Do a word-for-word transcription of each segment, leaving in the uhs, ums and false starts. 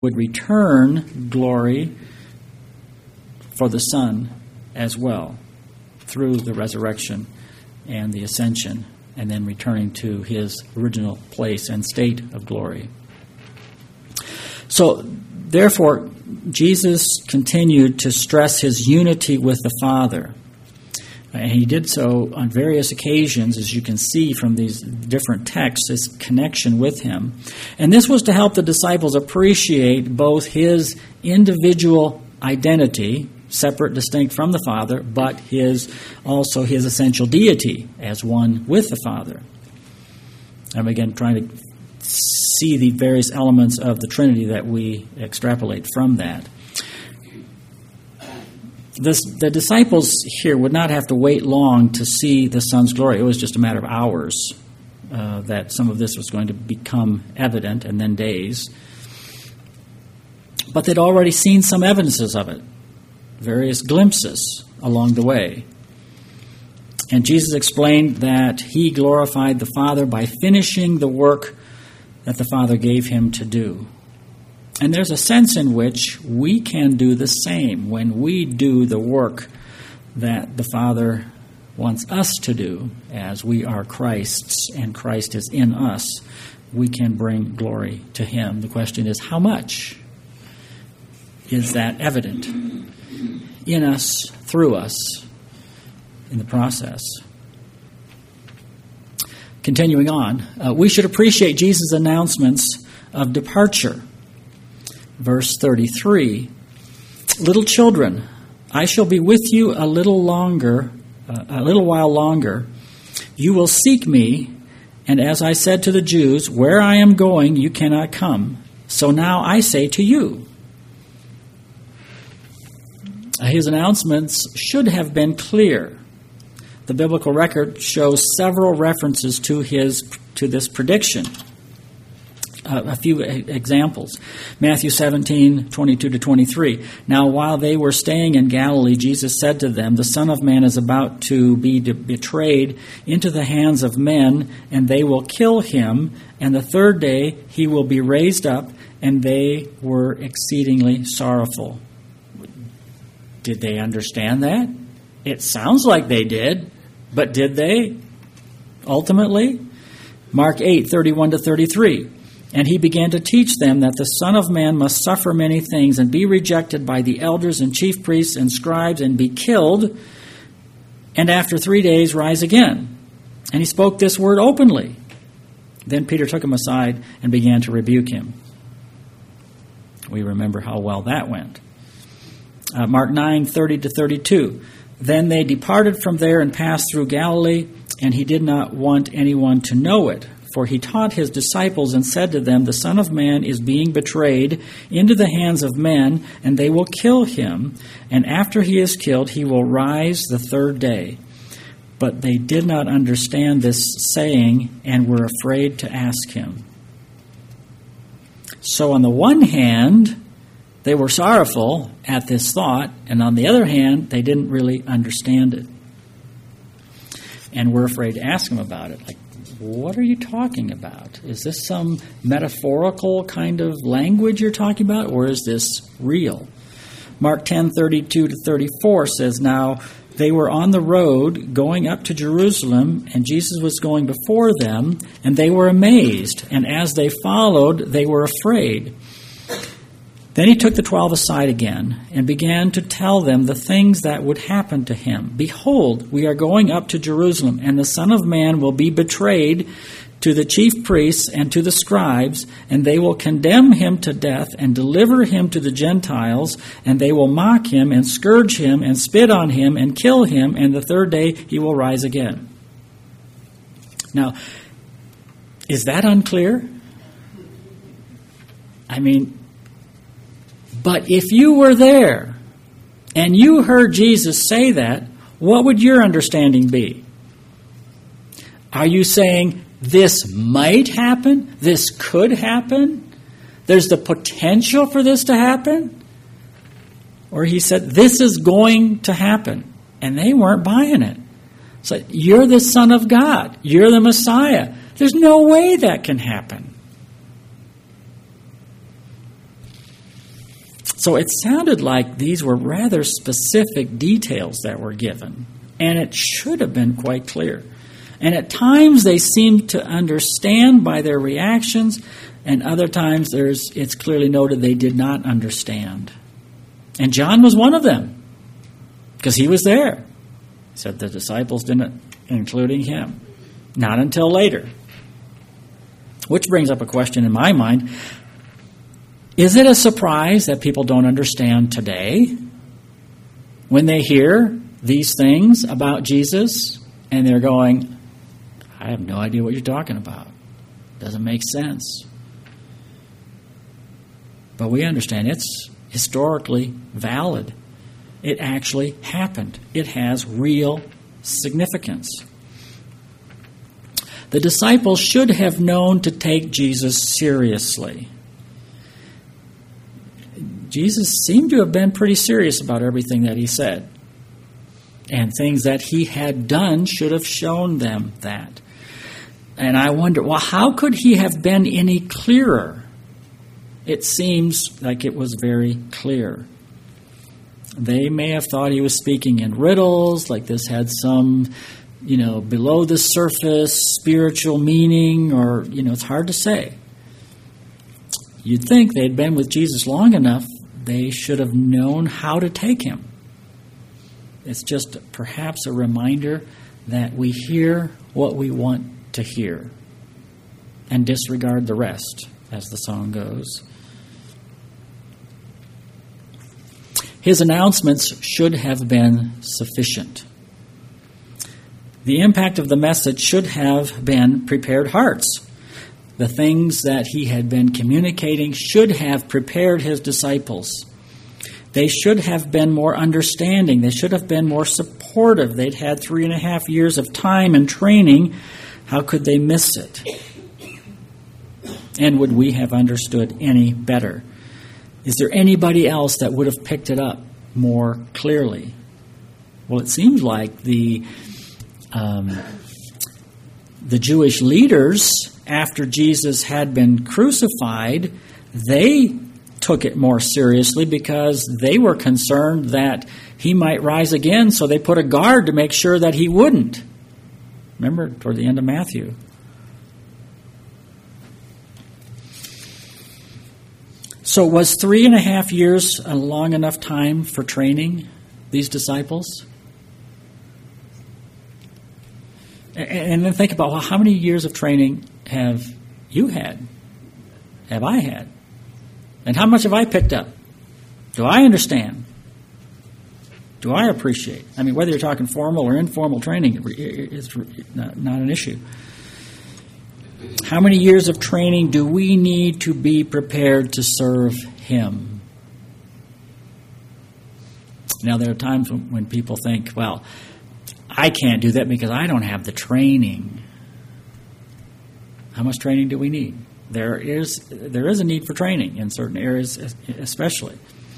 would return glory for the Son as well through the resurrection and the ascension, and then returning to his original place and state of glory. So, therefore, Jesus continued to stress his unity with the Father. And he did so on various occasions, as you can see from these different texts, his connection with him. And this was to help the disciples appreciate both his individual identity, separate, distinct from the Father, but his also his essential deity as one with the Father. I'm again trying to see the various elements of the Trinity that we extrapolate from that. This, the disciples here would not have to wait long to see the Son's glory. It was just a matter of hours uh, that some of this was going to become evident, and then days. But they'd already seen some evidences of it, various glimpses along the way. And Jesus explained that he glorified the Father by finishing the work that the Father gave him to do. And there's a sense in which we can do the same when we do the work that the Father wants us to do. As we are Christ's and Christ is in us, we can bring glory to him. The question is, how much is that evident in us, through us, in the process? Continuing on, uh, we should appreciate Jesus' announcements of departure. Verse thirty-three, little children, I shall be with you a little longer, uh, a little while longer. You will seek me, and as I said to the Jews, where I am going, you cannot come. So now I say to you. His announcements should have been clear. The biblical record shows several references to his to this prediction. Uh, a few examples. Matthew seventeen, twenty-two to twenty-three. Now while they were staying in Galilee, Jesus said to them, the Son of Man is about to be de- betrayed into the hands of men, and they will kill him, and the third day he will be raised up. And they were exceedingly sorrowful. Did they understand that? It sounds like they did, but did they? Ultimately? Mark eight, thirty-one to thirty-three. And he began to teach them that the Son of Man must suffer many things and be rejected by the elders and chief priests and scribes and be killed, and after three days rise again. And he spoke this word openly. Then Peter took him aside and began to rebuke him. We remember how well that went. Uh, Mark nine, thirty to thirty-two. Then they departed from there and passed through Galilee, and he did not want anyone to know it. For he taught his disciples and said to them, the Son of Man is being betrayed into the hands of men, and they will kill him. And after he is killed, he will rise the third day. But they did not understand this saying and were afraid to ask him. So on the one hand, they were sorrowful at this thought, and on the other hand, they didn't really understand it. And were afraid to ask him about it. Like, what are you talking about? Is this some metaphorical kind of language you're talking about, or is this real? Mark ten, thirty-two to thirty-four says, now they were on the road going up to Jerusalem, and Jesus was going before them, and they were amazed. And as they followed, they were afraid. Then he took the twelve aside again and began to tell them the things that would happen to him. Behold, we are going up to Jerusalem, and the Son of Man will be betrayed to the chief priests and to the scribes, and they will condemn him to death and deliver him to the Gentiles, and they will mock him and scourge him and spit on him and kill him, and the third day he will rise again. Now, is that unclear? I mean, but if you were there and you heard Jesus say that, what would your understanding be? Are you saying this might happen? This could happen? There's the potential for this to happen? Or he said, this is going to happen. And they weren't buying it. So you're the Son of God. You're the Messiah. There's no way that can happen. So it sounded like these were rather specific details that were given, and it should have been quite clear. And at times they seemed to understand by their reactions, and other times there's it's clearly noted they did not understand. And John was one of them, because he was there. He said the disciples didn't, including him. Not until later. Which brings up a question in my mind. Is it a surprise that people don't understand today when they hear these things about Jesus and they're going, I have no idea what you're talking about. Doesn't make sense. But we understand it's historically valid. It actually happened. It has real significance. The disciples should have known to take Jesus seriously. Jesus seemed to have been pretty serious about everything that he said. And things that he had done should have shown them that. And I wonder, well, how could he have been any clearer? It seems like it was very clear. They may have thought he was speaking in riddles, like this had some, you know, below the surface spiritual meaning, or, you know, it's hard to say. You'd think they'd been with Jesus long enough, they should have known how to take him. It's just perhaps a reminder that we hear what we want to hear and disregard the rest, as the song goes. His announcements should have been sufficient. The impact of the message should have been prepared hearts. The things that he had been communicating should have prepared his disciples. They should have been more understanding. They should have been more supportive. They'd had three and a half years of time and training. How could they miss it? And would we have understood any better? Is there anybody else that would have picked it up more clearly? Well, it seems like the um, the Jewish leaders, after Jesus had been crucified, they took it more seriously because they were concerned that he might rise again, so they put a guard to make sure that he wouldn't. Remember, toward the end of Matthew. So was three and a half years a long enough time for training these disciples? And then think about, well, how many years of training have you had? Have I had? And how much have I picked up? Do I understand? Do I appreciate? I mean, whether you're talking formal or informal training is not an issue. How many years of training do we need to be prepared to serve him? Now, there are times when, when people think, well, I can't do that because I don't have the training. How much training do we need? There is there is a need for training in certain areas especially.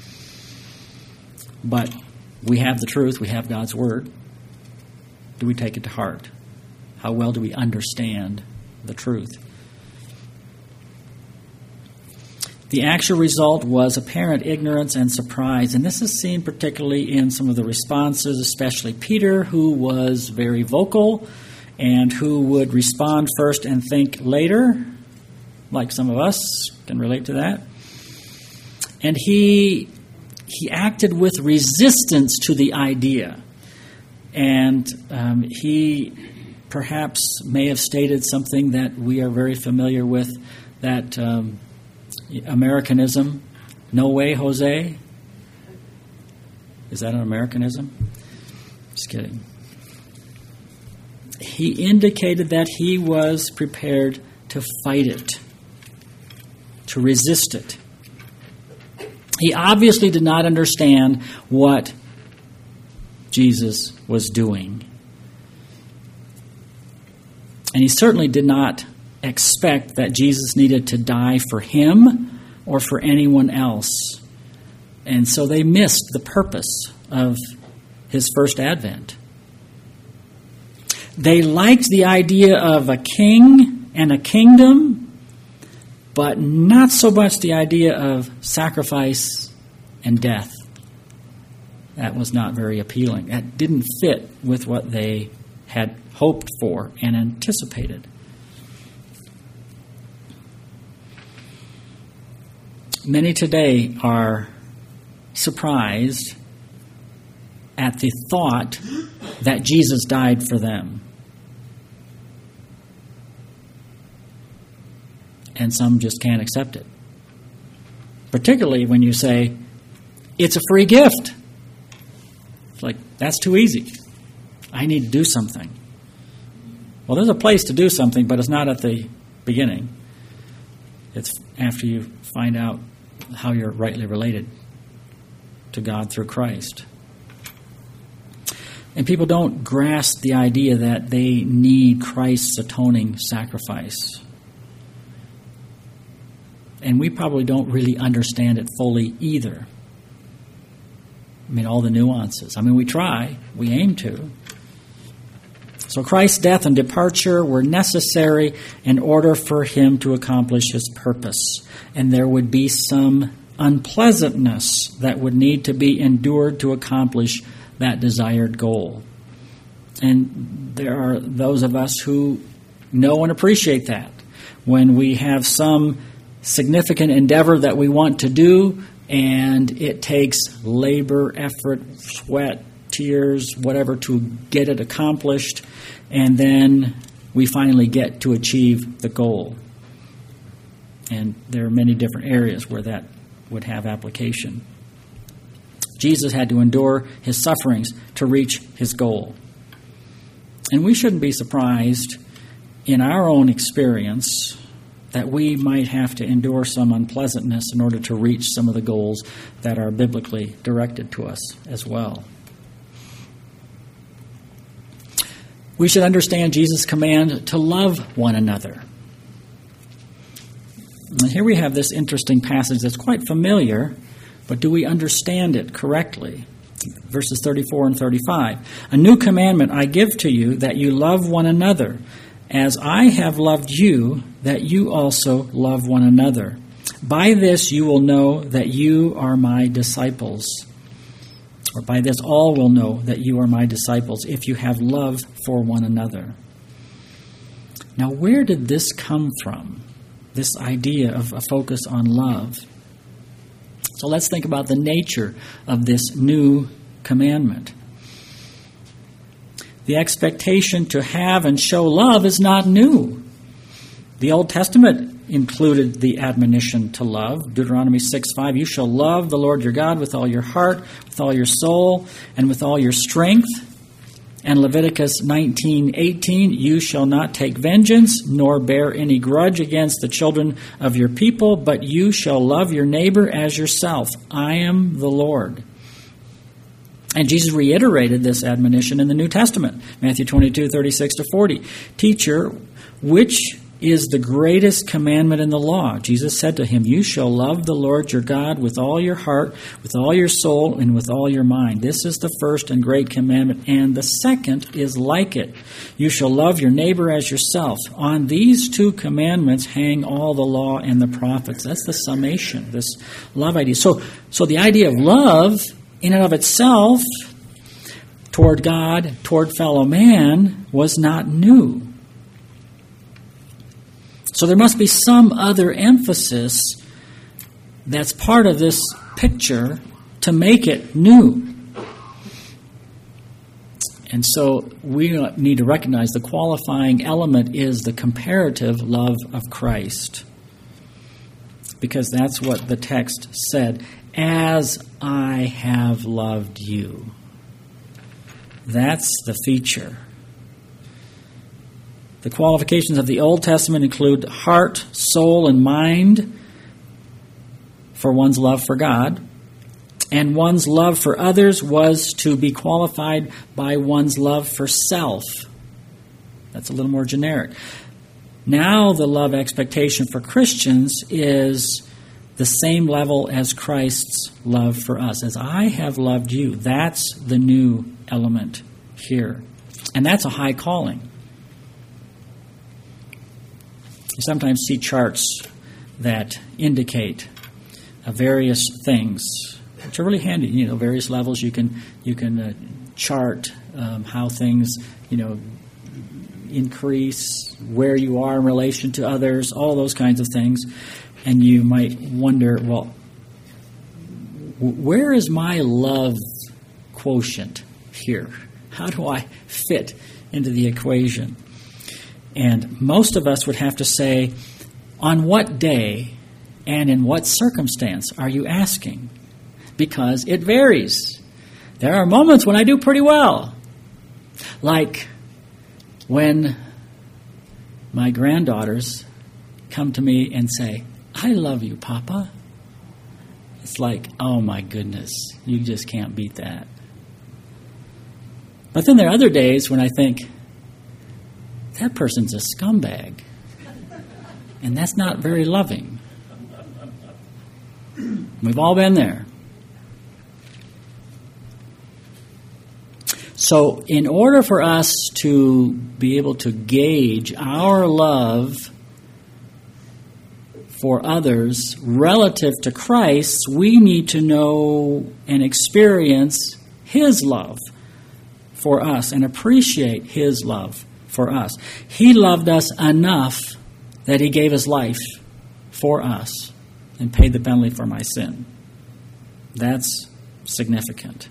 But we have the truth. We have God's Word. Do we take it to heart? How well do we understand the truth? The actual result was apparent ignorance and surprise, and this is seen particularly in some of the responses, especially Peter, who was very vocal and who would respond first and think later, like some of us can relate to that. And he he acted with resistance to the idea, and um, he perhaps may have stated something that we are very familiar with, that um, Americanism. No way, Jose? Is that an Americanism? Just kidding. He indicated that he was prepared to fight it, to resist it. He obviously did not understand what Jesus was doing. And he certainly did not expect that Jesus needed to die for him or for anyone else. And so they missed the purpose of his first advent. They liked the idea of a king and a kingdom, but not so much the idea of sacrifice and death. That was not very appealing. That didn't fit with what they had hoped for and anticipated. Many today are surprised at the thought that Jesus died for them. And some just can't accept it. Particularly when you say, it's a free gift. It's like, that's too easy. I need to do something. Well, there's a place to do something, but it's not at the beginning. It's after you find out how you're rightly related to God through Christ. And people don't grasp the idea that they need Christ's atoning sacrifice. And we probably don't really understand it fully either. I mean, all the nuances. I mean, we try. We aim to. So Christ's death and departure were necessary in order for him to accomplish his purpose. And there would be some unpleasantness that would need to be endured to accomplish that desired goal. And there are those of us who know and appreciate that. When we have some significant endeavor that we want to do, and it takes labor, effort, sweat, tears, whatever, to get it accomplished, and then we finally get to achieve the goal. And there are many different areas where that would have application. Jesus had to endure his sufferings to reach his goal. And we shouldn't be surprised in our own experience that we might have to endure some unpleasantness in order to reach some of the goals that are biblically directed to us as well. We should understand Jesus' command to love one another. And here we have this interesting passage that's quite familiar, but do we understand it correctly? Verses thirty-four and thirty-five. A new commandment I give to you, that you love one another, as I have loved you, that you also love one another. By this you will know that you are my disciples. Or by this all will know that you are my disciples, if you have love for one another. Now, where did this come from? This idea of a focus on love. So let's think about the nature of this new commandment. The expectation to have and show love is not new. The Old Testament included the admonition to love. Deuteronomy six five, you shall love the Lord your God with all your heart, with all your soul, and with all your strength. And Leviticus nineteen eighteen, you shall not take vengeance, nor bear any grudge against the children of your people, but you shall love your neighbor as yourself. I am the Lord. And Jesus reiterated this admonition in the New Testament, Matthew twenty-two thirty-six to forty. Teacher, which is the greatest commandment in the law? Jesus said to him, you shall love the Lord your God with all your heart, with all your soul, and with all your mind. This is the first and great commandment, and the second is like it. You shall love your neighbor as yourself. On these two commandments hang all the law and the prophets. That's the summation, this love idea. So, so the idea of love in and of itself toward God, toward fellow man, was not new. So there must be some other emphasis that's part of this picture to make it new. And so we need to recognize the qualifying element is the comparative love of Christ. Because that's what the text said, as I have loved you. That's the feature. The qualifications of the Old Testament include heart, soul, and mind for one's love for God. And one's love for others was to be qualified by one's love for self. That's a little more generic. Now the love expectation for Christians is the same level as Christ's love for us. As I have loved you, that's the new element here. And that's a high calling. You sometimes see charts that indicate uh, various things, which are really handy. You know, various levels you can you can uh, chart um, how things, you know, increase, where you are in relation to others, all those kinds of things. And you might wonder, well, where is my love quotient here? How do I fit into the equation? And most of us would have to say, on what day and in what circumstance are you asking? Because it varies. There are moments when I do pretty well. Like when my granddaughters come to me and say, I love you, Papa. It's like, oh my goodness, you just can't beat that. But then there are other days when I think, that person's a scumbag. And that's not very loving. We've all been there. So in order for us to be able to gauge our love for others relative to Christ, we need to know and experience His love for us and appreciate His love for us. He loved us enough that He gave His life for us and paid the penalty for my sin. That's significant.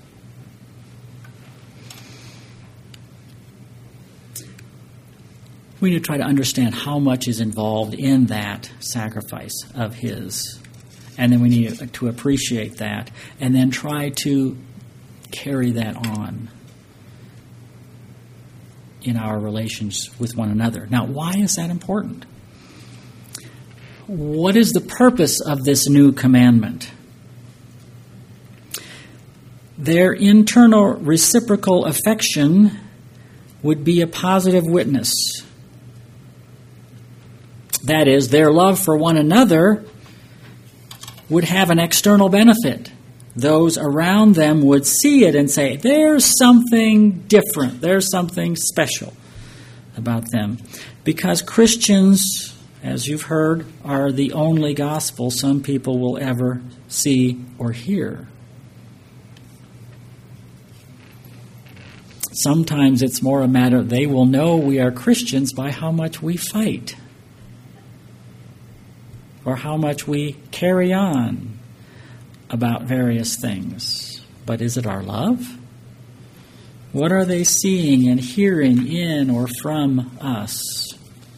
We need to try to understand how much is involved in that sacrifice of His. And then we need to appreciate that and then try to carry that on in our relations with one another. Now, why is that important? What is the purpose of this new commandment? Their internal reciprocal affection would be a positive witness. That is, their love for one another would have an external benefit. Those around them would see it and say, there's something different, there's something special about them. Because Christians, as you've heard, are the only gospel some people will ever see or hear. Sometimes it's more a matter, they will know we are Christians by how much we fight, or how much we carry on about various things. But is it our love? What are they seeing and hearing in or from us?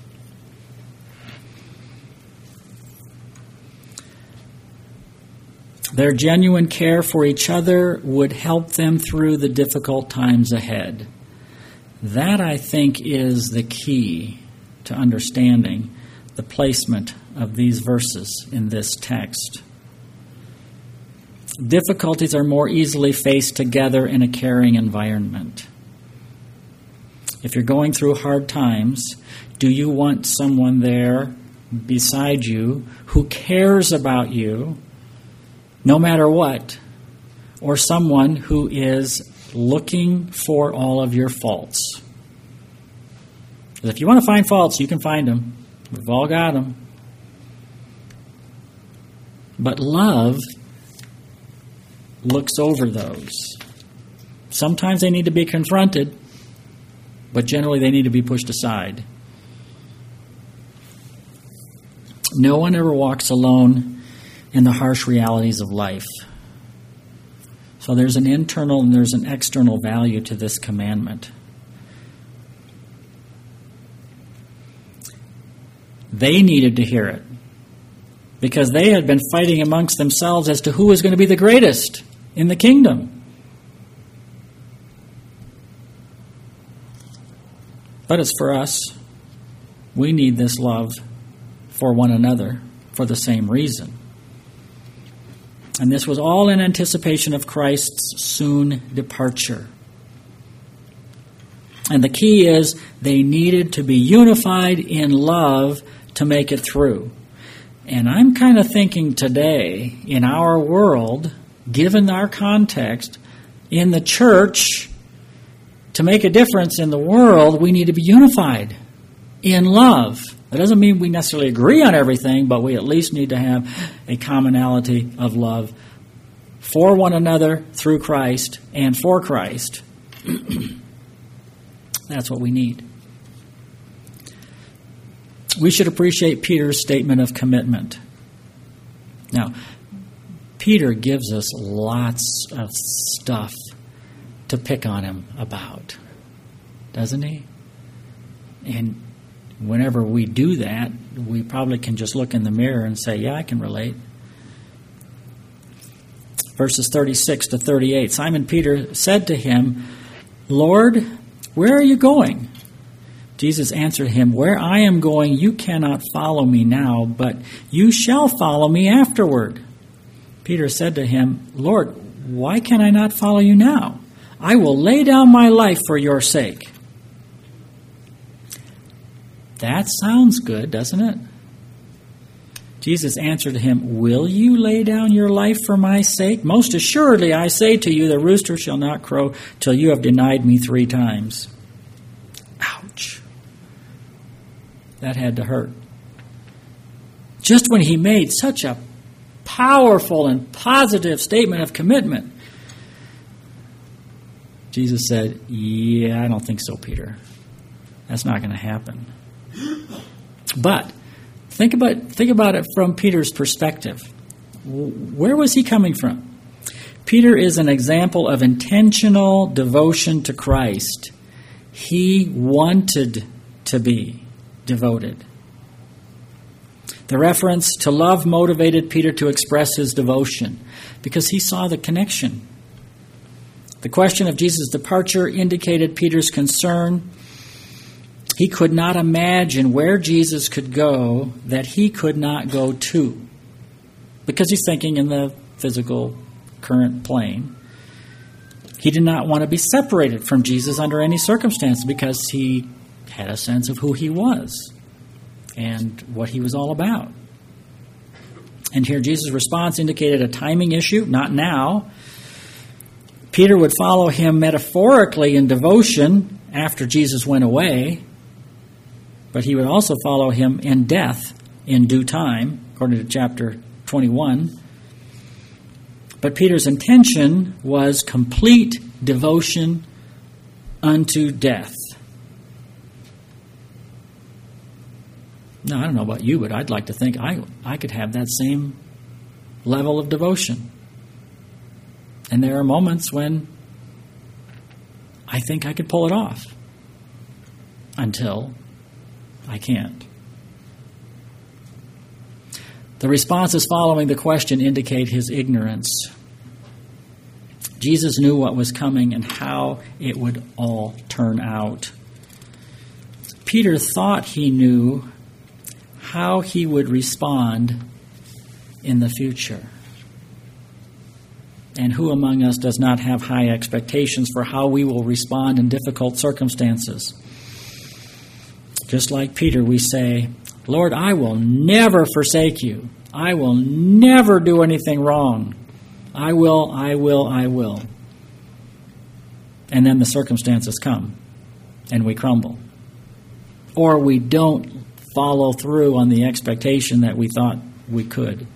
Their genuine care for each other would help them through the difficult times ahead. That, I think, is the key to understanding the placement of these verses in this text. Difficulties are more easily faced together in a caring environment. If you're going through hard times, do you want someone there beside you who cares about you no matter what, or someone who is looking for all of your faults? Because if you want to find faults, you can find them. We've all got them. But love looks over those. Sometimes they need to be confronted, but generally they need to be pushed aside. No one ever walks alone in the harsh realities of life. So there's an internal and there's an external value to this commandment. They needed to hear it because they had been fighting amongst themselves as to who was going to be the greatest in the kingdom. But it's for us. We need this love for one another for the same reason. And this was all in anticipation of Christ's soon departure. And the key is they needed to be unified in love to make it through. And I'm kind of thinking today, in our world, given our context, in the church, to make a difference in the world, we need to be unified in love. That doesn't mean we necessarily agree on everything, but we at least need to have a commonality of love for one another through Christ and for Christ. That's what we need. We should appreciate Peter's statement of commitment. Now, Peter gives us lots of stuff to pick on him about, doesn't he? And whenever we do that, we probably can just look in the mirror and say, yeah, I can relate. Verses thirty-six to thirty-eight, Simon Peter said to him, Lord, where are you going? Jesus answered him, where I am going, you cannot follow me now, but you shall follow me afterward. Peter said to him, Lord, why can I not follow you now? I will lay down my life for your sake. That sounds good, doesn't it? Jesus answered him, will you lay down your life for my sake? Most assuredly, I say to you, the rooster shall not crow till you have denied me three times. Ouch. That had to hurt. Just when he made such a powerful and positive statement of commitment, Jesus said, yeah, I don't think so, Peter. That's not going to happen. But think about think about it from Peter's perspective. Where was he coming from? Peter is an example of intentional devotion to Christ. He wanted to be devoted. The reference to love motivated Peter to express his devotion because he saw the connection. The question of Jesus' departure indicated Peter's concern. He could not imagine where Jesus could go that he could not go to, because he's thinking in the physical current plane. He did not want to be separated from Jesus under any circumstance because he had a sense of who he was and what he was all about. And here Jesus' response indicated a timing issue, not now. Peter would follow him metaphorically in devotion after Jesus went away, but he would also follow him in death in due time, according to chapter twenty-one. But Peter's intention was complete devotion unto death. Now, I don't know about you, but I'd like to think I, I could have that same level of devotion. And there are moments when I think I could pull it off until I can't. The responses following the question indicate his ignorance. Jesus knew what was coming and how it would all turn out. Peter thought he knew how he would respond in the future. And who among us does not have high expectations for how we will respond in difficult circumstances? Just like Peter, we say, Lord, I will never forsake you. I will never do anything wrong. I will, I will, I will. And then the circumstances come, and we crumble. Or we don't follow through on the expectation that we thought we could.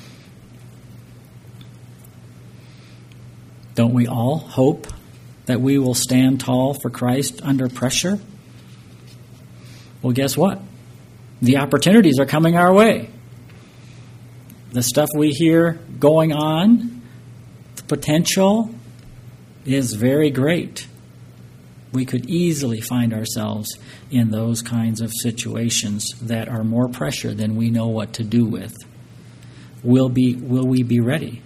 Don't we all hope that we will stand tall for Christ under pressure? Well, guess what? The opportunities are coming our way. The stuff we hear going on, the potential is very great. We could easily find ourselves in those kinds of situations that are more pressure than we know what to do with. Will be, will we be ready?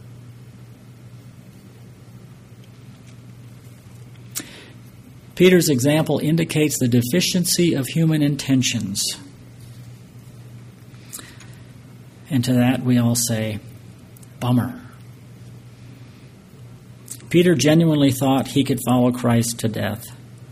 Peter's example indicates the deficiency of human intentions. And to that we all say, bummer. Peter genuinely thought he could follow Christ to death.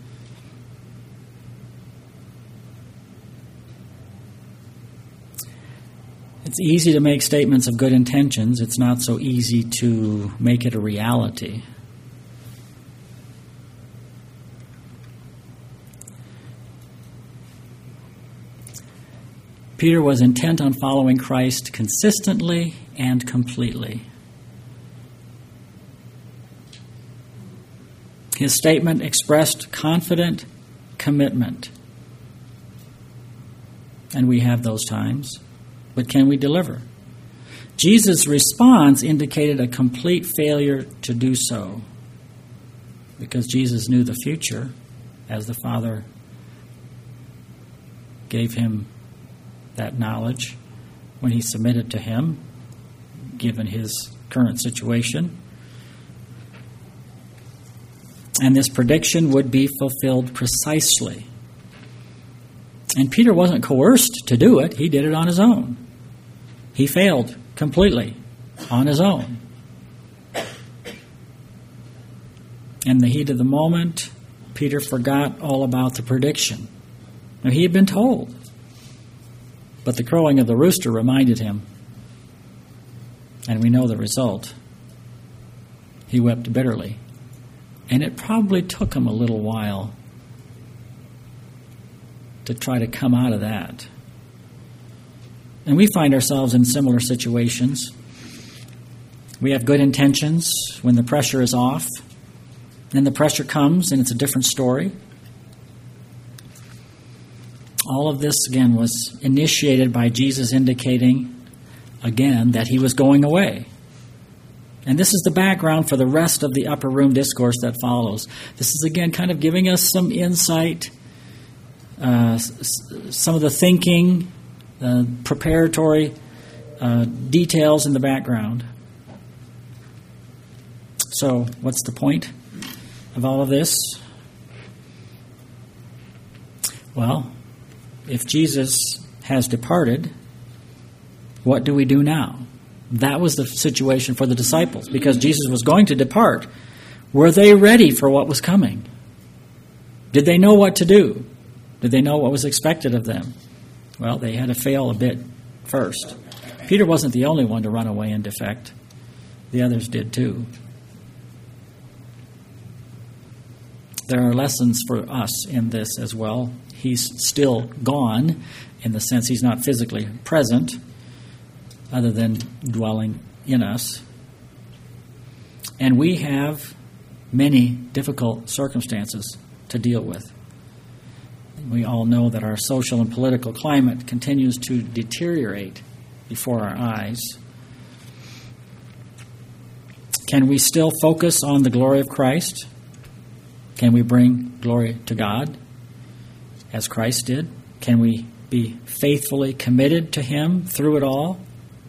It's easy to make statements of good intentions. It's not so easy to make it a reality. Peter was intent on following Christ consistently and completely. His statement expressed confident commitment. And we have those times. But can we deliver? Jesus' response indicated a complete failure to do so, because Jesus knew the future as the Father gave him that knowledge when he submitted to him, given his current situation. And this prediction would be fulfilled precisely. And Peter wasn't coerced to do it. He did it on his own. He failed completely on his own. In the heat of the moment, Peter forgot all about the prediction. Now, he had been told. But the crowing of the rooster reminded him. And we know the result. He wept bitterly. And it probably took him a little while to try to come out of that. And we find ourselves in similar situations. We have good intentions when the pressure is off. Then the pressure comes and it's a different story. All of this, again, was initiated by Jesus indicating, again, that he was going away. And this is the background for the rest of the upper room discourse that follows. This is, again, kind of giving us some insight, uh, some of the thinking, uh, preparatory uh, details in the background. So, what's the point of all of this? Well, if Jesus has departed, what do we do now? That was the situation for the disciples, because Jesus was going to depart. Were they ready for what was coming? Did they know what to do? Did they know what was expected of them? Well, they had to fail a bit first. Peter wasn't the only one to run away and defect. The others did too. There are lessons for us in this as well. He's still gone, in the sense he's not physically present, other than dwelling in us. And we have many difficult circumstances to deal with. We all know that our social and political climate continues to deteriorate before our eyes. Can we still focus on the glory of Christ? Can we bring glory to God as Christ did? Can we be faithfully committed to him through it all?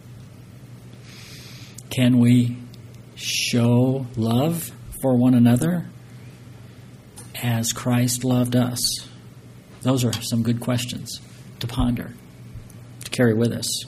Can we show love for one another as Christ loved us? Those are some good questions to ponder, to carry with us.